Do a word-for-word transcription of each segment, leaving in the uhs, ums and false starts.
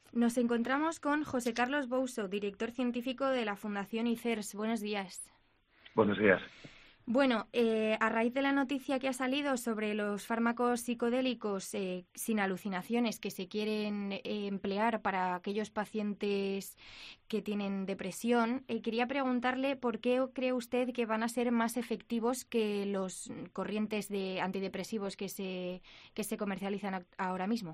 Nos encontramos con José Carlos Bouso, director científico de la Fundación I C E R S. Buenos días. Buenos días. Bueno, eh, a raíz de la noticia que ha salido sobre los fármacos psicodélicos eh, sin alucinaciones que se quieren eh, emplear para aquellos pacientes que tienen depresión, eh, quería preguntarle por qué cree usted que van a ser más efectivos que los corrientes de antidepresivos que se, que se comercializan ahora mismo.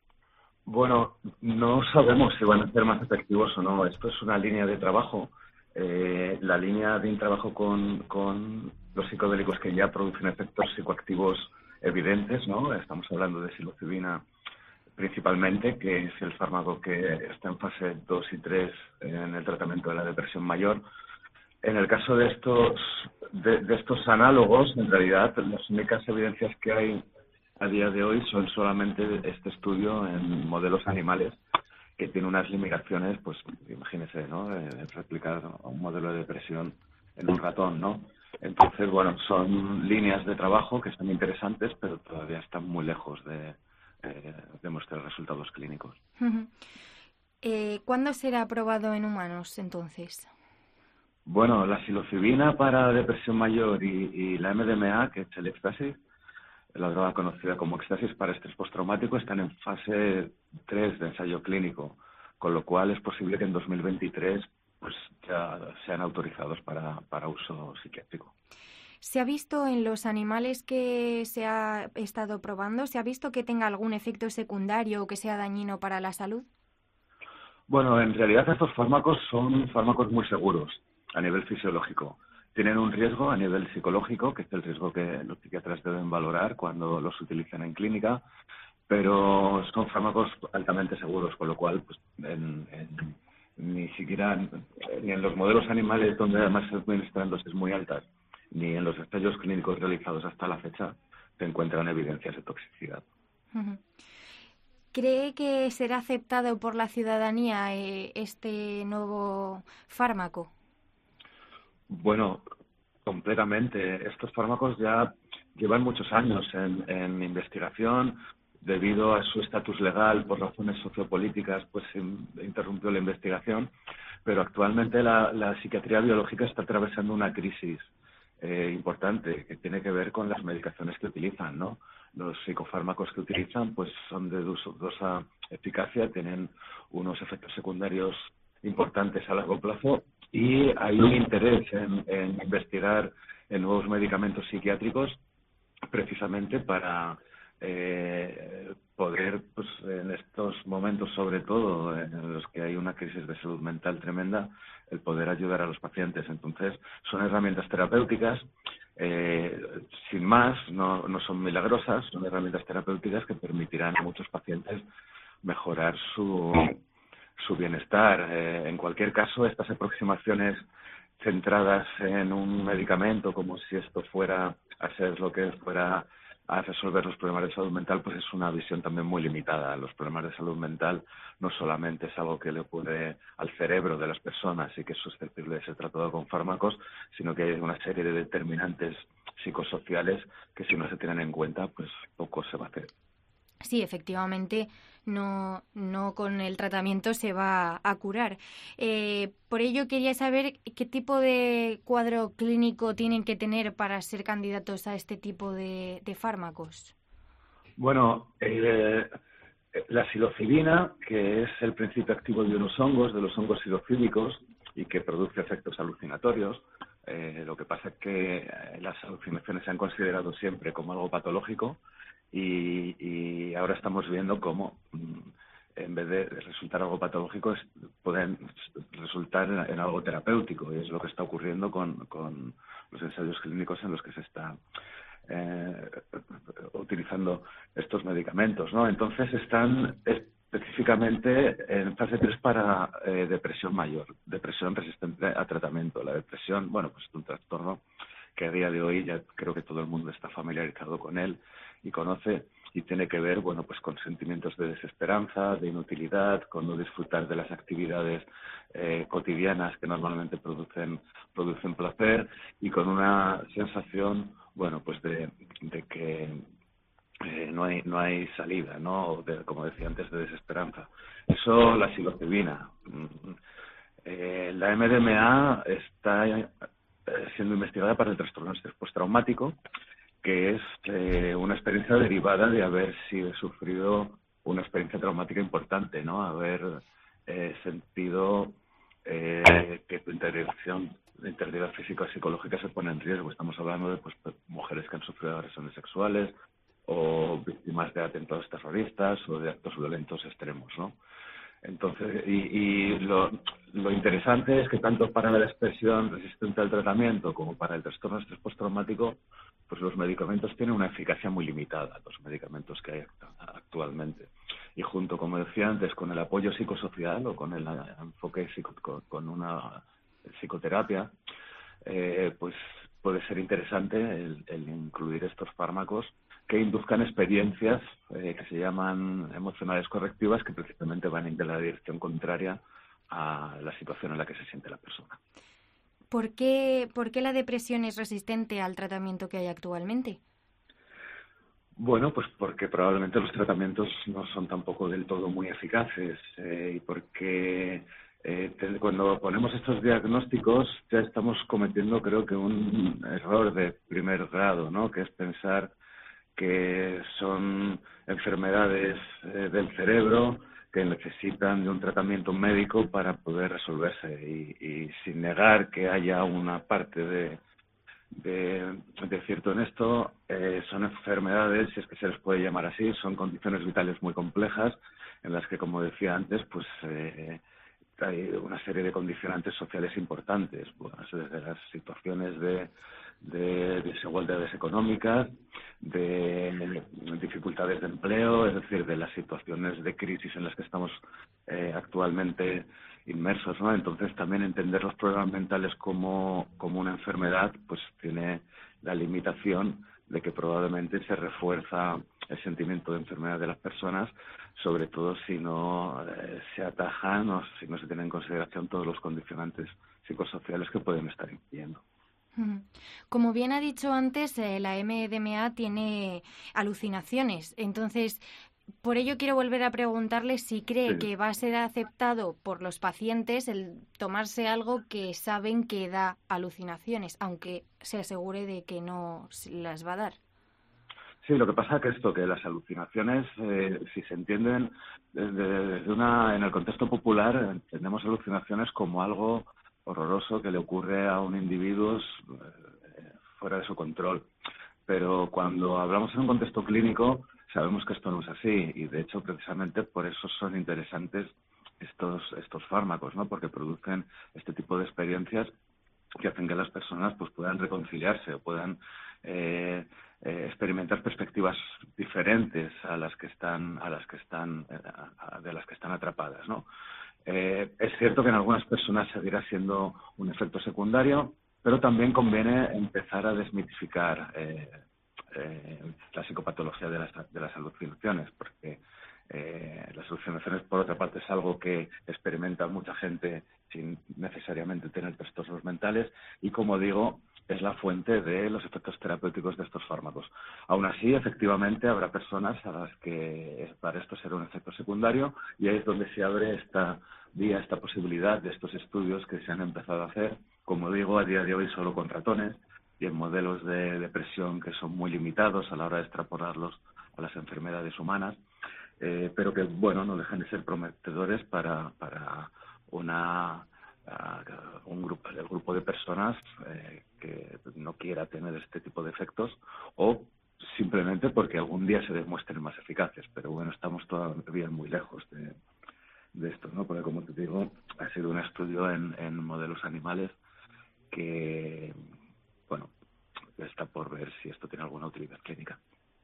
Bueno, no sabemos si van a ser más efectivos o no. Esto es una línea de trabajo. Eh, la línea de trabajo con, con los psicodélicos que ya producen efectos psicoactivos evidentes, ¿no? Estamos hablando de psilocibina principalmente, que es el fármaco que está en fase dos y tres en el tratamiento de la depresión mayor. En el caso de estos, de, de estos análogos, en realidad, las únicas evidencias que hay a día de hoy son solamente este estudio en modelos animales que tiene unas limitaciones, pues imagínese, ¿no? Eh, replicar un modelo de depresión en un ratón, ¿no? Entonces, bueno, son líneas de trabajo que son interesantes, pero todavía están muy lejos de, eh, de mostrar resultados clínicos. Uh-huh. Eh, ¿Cuándo será aprobado en humanos, entonces? Bueno, la psilocibina para depresión mayor y, y la M D M A, que es el éxtasis, la droga conocida como éxtasis para estrés postraumático, están en fase tres de ensayo clínico, con lo cual es posible que en dos mil veintitrés pues ya sean autorizados para, para uso psiquiátrico. ¿Se ha visto en los animales que se ha estado probando, se ha visto que tenga algún efecto secundario o que sea dañino para la salud? Bueno, en realidad estos fármacos son fármacos muy seguros a nivel fisiológico. Tienen un riesgo a nivel psicológico, que es el riesgo que los psiquiatras deben valorar cuando los utilizan en clínica, pero son fármacos altamente seguros, con lo cual pues, en, en, ni siquiera ni en los modelos animales donde además se administran dosis muy altas, ni en los ensayos clínicos realizados hasta la fecha se encuentran evidencias de toxicidad. Uh-huh. ¿Cree que será aceptado por la ciudadanía eh, este nuevo fármaco? Bueno, completamente. Estos fármacos ya llevan muchos años en, en investigación. Debido a su estatus legal, por razones sociopolíticas, pues se interrumpió la investigación. Pero actualmente la, la psiquiatría biológica está atravesando una crisis eh, importante que tiene que ver con las medicaciones que utilizan, ¿no? Los psicofármacos que utilizan pues son de dudosa eficacia, tienen unos efectos secundarios importantes a largo plazo y hay un interés en, en investigar en nuevos medicamentos psiquiátricos precisamente para eh, poder, pues en estos momentos sobre todo en los que hay una crisis de salud mental tremenda, el poder ayudar a los pacientes. Entonces son herramientas terapéuticas eh, sin más, no, no son milagrosas, son herramientas terapéuticas que permitirán a muchos pacientes mejorar su su bienestar. Eh, en cualquier caso, estas aproximaciones centradas en un medicamento, como si esto fuera a ser lo que fuera a resolver los problemas de salud mental, pues es una visión también muy limitada. Los problemas de salud mental no solamente es algo que le ocurre al cerebro de las personas y que es susceptible de ser tratado con fármacos, sino que hay una serie de determinantes psicosociales que si no se tienen en cuenta, pues poco se va a hacer. Sí, efectivamente, no, no con el tratamiento se va a curar. Eh, por ello quería saber qué tipo de cuadro clínico tienen que tener para ser candidatos a este tipo de, de fármacos. Bueno, eh, la psilocibina, que es el principio activo de unos hongos, de los hongos psilocíbicos, y que produce efectos alucinatorios. Eh, lo que pasa es que las alucinaciones se han considerado siempre como algo patológico y, y ahora estamos viendo cómo, en vez de resultar algo patológico, es, pueden resultar en, en algo terapéutico, y es lo que está ocurriendo con, con los ensayos clínicos en los que se está eh, utilizando estos medicamentos, ¿no? Entonces están específicamente en fase tres para eh, depresión mayor, depresión resistente a tratamiento. La depresión, bueno, pues es un trastorno que a día de hoy ya creo que todo el mundo está familiarizado con él y conoce, y tiene que ver, bueno, pues con sentimientos de desesperanza, de inutilidad, con no disfrutar de las actividades eh, cotidianas que normalmente producen producen placer, y con una sensación, bueno, pues de, de que eh, no hay no hay salida, ¿no? O de, como decía antes, de desesperanza. Eso, la psilocibina. Mm, eh, la M D M A está eh, siendo investigada para el trastorno de estrés postraumático, que es eh, una experiencia derivada de haber sido sufrido una experiencia traumática importante, ¿no? Haber eh, sentido eh, que tu integridad, la integridad física o psicológica se pone en riesgo. Estamos hablando de pues, mujeres que han sufrido agresiones sexuales o víctimas de atentados terroristas o de actos violentos extremos, ¿no? Entonces, y, y lo, lo interesante es que tanto para la depresión resistente al tratamiento como para el trastorno de estrés postraumático, pues los medicamentos tienen una eficacia muy limitada, los medicamentos que hay actualmente. Y junto, como decía antes, con el apoyo psicosocial o con el enfoque psico, con una psicoterapia, eh, pues puede ser interesante el, el incluir estos fármacos que induzcan experiencias eh, que se llaman emocionales correctivas, que precisamente van en la dirección contraria a la situación en la que se siente la persona. ¿Por qué, por qué la depresión es resistente al tratamiento que hay actualmente? Bueno, pues porque probablemente los tratamientos no son tampoco del todo muy eficaces eh, y porque eh, te, cuando ponemos estos diagnósticos ya estamos cometiendo, creo que, un error de primer grado, ¿no? Que es pensar que son enfermedades eh, del cerebro que necesitan de un tratamiento médico para poder resolverse y, y sin negar que haya una parte de, de, de cierto en esto, eh, son enfermedades, si es que se les puede llamar así, son condiciones vitales muy complejas en las que, como decía antes, pues eh, hay una serie de condicionantes sociales importantes, bueno, desde las situaciones de de desigualdades económicas, de dificultades de empleo, es decir, de las situaciones de crisis en las que estamos eh, actualmente inmersos, ¿no? Entonces, también entender los problemas mentales como, como una enfermedad, pues tiene la limitación de que probablemente se refuerza el sentimiento de enfermedad de las personas, sobre todo si no eh, se atajan o si no se tienen en consideración todos los condicionantes psicosociales que pueden estar influyendo. Como bien ha dicho antes, eh, la M D M A tiene alucinaciones. Entonces, por ello quiero volver a preguntarle si cree Sí. que va a ser aceptado por los pacientes el tomarse algo que saben que da alucinaciones, aunque se asegure de que no las va a dar. Sí, lo que pasa es que esto, que las alucinaciones, eh, si se entienden desde, desde una, en el contexto popular, entendemos alucinaciones como algo horroroso que le ocurre a un individuo eh, fuera de su control. Pero cuando hablamos en un contexto clínico, sabemos que esto no es así y, de hecho, precisamente por eso son interesantes estos estos fármacos, ¿no? Porque producen este tipo de experiencias que hacen que las personas pues puedan reconciliarse o puedan eh, eh, experimentar perspectivas diferentes a las que están a las que están eh, a, de las que están atrapadas, ¿no? Eh, es cierto que en algunas personas seguirá siendo un efecto secundario, pero también conviene empezar a desmitificar eh, eh, la psicopatología de las, de las alucinaciones, porque eh, las alucinaciones, por otra parte, es algo que experimenta mucha gente sin necesariamente tener trastornos mentales y, como digo, es la fuente de los efectos terapéuticos de estos fármacos. Aún así, efectivamente, habrá personas a las que para esto será un efecto secundario y ahí es donde se abre esta vía, esta posibilidad de estos estudios que se han empezado a hacer, como digo, a día de hoy solo con ratones y en modelos de depresión que son muy limitados a la hora de extrapolarlos a las enfermedades humanas, eh, pero que, bueno, no dejan de ser prometedores para, para una Uh, un grupo, el grupo de personas eh, que no quiera tener este tipo de efectos o simplemente porque algún día se demuestren más eficaces. Pero bueno, estamos todavía muy lejos de, de esto, ¿no? Porque, como te digo, ha sido un estudio en, en modelos animales que, bueno, está por ver si esto tiene alguna utilidad clínica.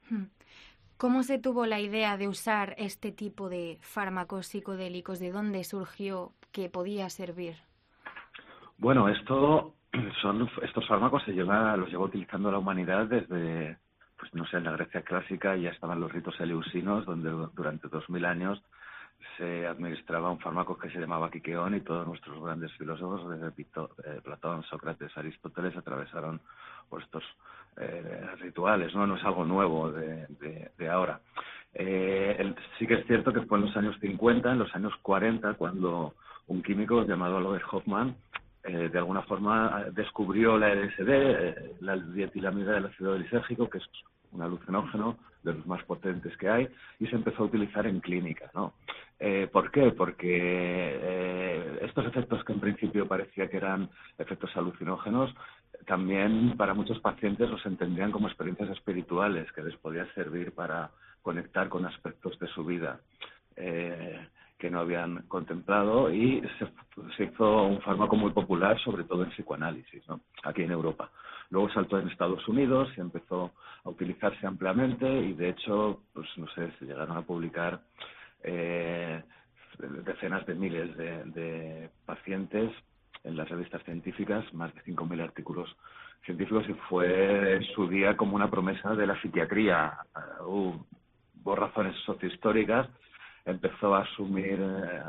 ¿Cómo se tuvo la idea de usar este tipo de fármacos psicodélicos? ¿De dónde surgió que podía servir? Bueno, esto son estos fármacos se lleva, los lleva utilizando la humanidad desde, pues no sé, en la Grecia clásica ya estaban los ritos eleusinos, donde durante dos mil años se administraba un fármaco que se llamaba quiqueón y todos nuestros grandes filósofos, desde Pito, eh, Platón, Sócrates, Aristóteles, atravesaron por estos eh, rituales, ¿no? No es algo nuevo de, de, de ahora. Eh, el, sí que es cierto que fue en los años cincuenta, en los años cuarenta, cuando un químico llamado Alois Hoffmann eh, de alguna forma descubrió la L S D, eh, la dietilamida del ácido lisérgico, que es un alucinógeno de los más potentes que hay, y se empezó a utilizar en clínica, ¿no? Eh, ¿Por qué? Porque eh, estos efectos que en principio parecía que eran efectos alucinógenos, también para muchos pacientes los entendían como experiencias espirituales que les podía servir para conectar con aspectos de su vida eh, que no habían contemplado, y se, se hizo un fármaco muy popular, sobre todo en psicoanálisis, ¿no? Aquí en Europa. Luego saltó en Estados Unidos y empezó a utilizarse ampliamente, y de hecho, pues no sé, se llegaron a publicar eh, decenas de miles de, de pacientes en las revistas científicas, más de cinco mil artículos científicos, y fue en su día como una promesa de la psiquiatría. Uh, hubo razones sociohistóricas, empezó a asumir eh,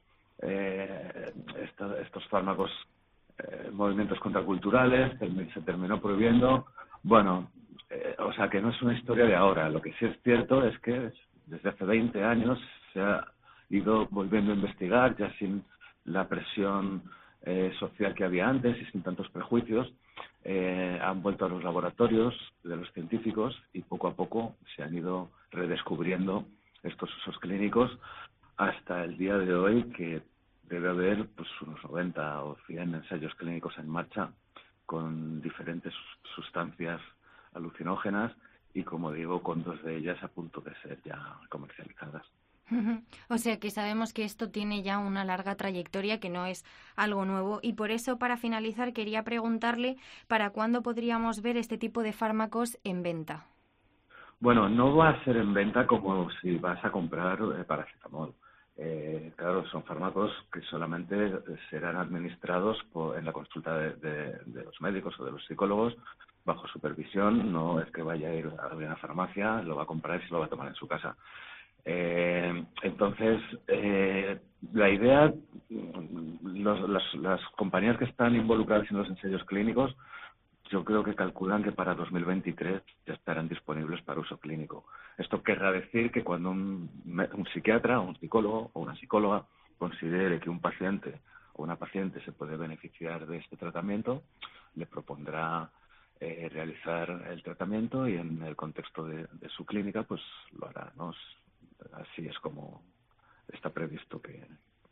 eh, estos, estos fármacos eh, movimientos contraculturales, se terminó prohibiendo. Bueno, eh, o sea que no es una historia de ahora. Lo que sí es cierto es que desde hace veinte años se ha ido volviendo a investigar, ya sin la presión eh, social que había antes y sin tantos prejuicios. Eh, han vuelto a los laboratorios de los científicos y poco a poco se han ido redescubriendo estos usos clínicos hasta el día de hoy, que debe haber pues unos noventa o cien ensayos clínicos en marcha con diferentes sustancias alucinógenas y, como digo, con dos de ellas a punto de ser ya comercializadas. O sea que sabemos que esto tiene ya una larga trayectoria, que no es algo nuevo, y por eso, para finalizar, quería preguntarle para cuándo podríamos ver este tipo de fármacos en venta. Bueno, no va a ser en venta como si vas a comprar eh, paracetamol. Eh, claro, son fármacos que solamente serán administrados por, en la consulta de, de, de los médicos o de los psicólogos, bajo supervisión. No es que vaya a ir a una farmacia, lo va a comprar y se lo va a tomar en su casa. Eh, entonces, eh, la idea, los, las, las compañías que están involucradas en los ensayos clínicos, yo creo que calculan que para dos mil veintitrés ya estarán disponibles para uso clínico. Esto querrá decir que cuando un, un psiquiatra, un psicólogo o una psicóloga considere que un paciente o una paciente se puede beneficiar de este tratamiento, le propondrá eh, realizar el tratamiento, y en el contexto de, de su clínica pues lo hará, ¿no? Así es como está previsto que,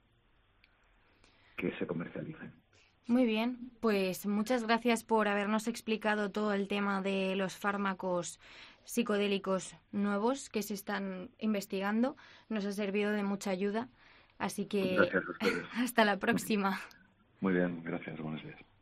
que se comercialicen. Muy bien, pues muchas gracias por habernos explicado todo el tema de los fármacos psicodélicos nuevos que se están investigando. Nos ha servido de mucha ayuda, así que Gracias a ustedes. hasta la próxima. Muy bien, gracias, buenos días.